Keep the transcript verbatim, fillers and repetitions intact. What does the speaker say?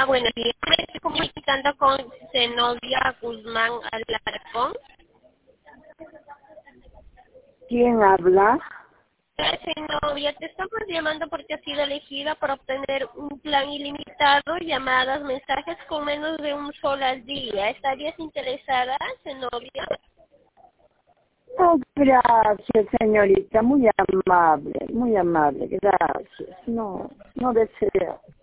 Hola, buenos días. Me estoy comunicando con Zenobia Guzmán Alarcón. ¿Quién habla? Hola, Zenobia, te estamos llamando porque has sido elegida para obtener un plan ilimitado, llamadas, mensajes con menos de un solo al día. ¿Estarías interesada, Zenobia? Oh, gracias, señorita, muy amable, muy amable, gracias. No, no deseo.